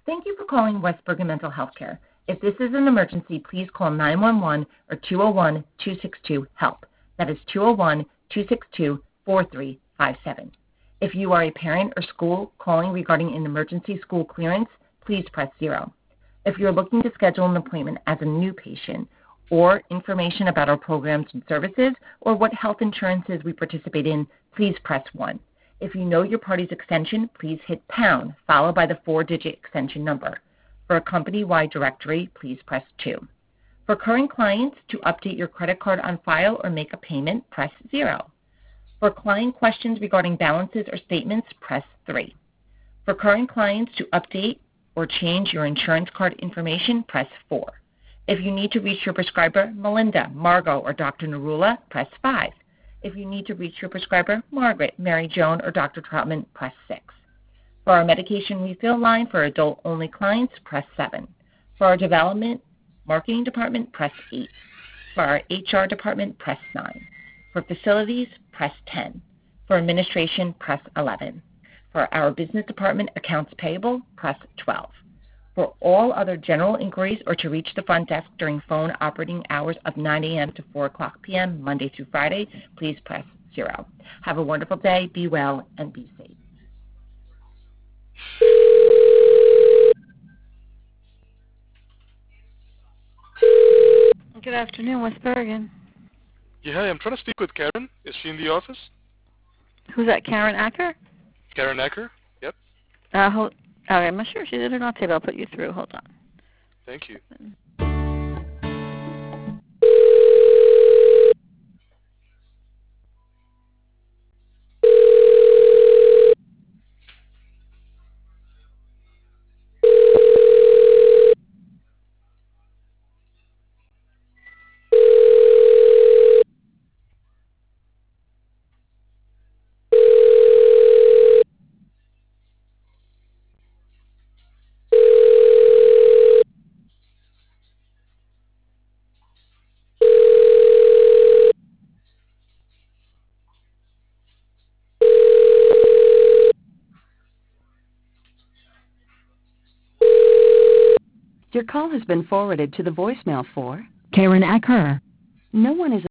Thank you for calling West Bergen Mental Health Care. If this is an emergency, please call 911 or 201-262-HELP. That is 201-262-4357. If you are a parent or school calling regarding an emergency school clearance, please press 0. If you're looking to schedule an appointment as a new patient or information about our programs and services or what health insurances we participate in, please press 1. If you know your party's extension, please hit pound, followed by the 4-digit extension number. For a company-wide directory, please press 2. For current clients, to update your credit card on file or make a payment, press 0. For client questions regarding balances or statements, press 3. For current clients, to update or change your insurance card information, press 4. If you need to reach your prescriber, Melinda, Margot, or Dr. Narula, press 5. If you need to reach your prescriber, Margaret, Mary Joan, or Dr. Troutman, press 6. For our medication refill line for adult-only clients, press 7. For our development marketing department, press 8. For our HR department, press 9. For facilities, press 10. For administration, press 11. For our business department accounts payable, press 12. For all other general inquiries or to reach the front desk during phone operating hours of 9 a.m. to 4 o'clock p.m., Monday through Friday, please press 0. Have a wonderful day, be well, and be safe. Good afternoon, West Bergen. Yeah, hi, I'm trying to speak with Karen. Is she in the office? Who's that, Karen Acker? Karen Acker? Yep. Okay, I'm not sure if she's in or not today, but I'll put you through. Hold on. Thank you. Your call has been forwarded to the voicemail for Karen Acker. No one is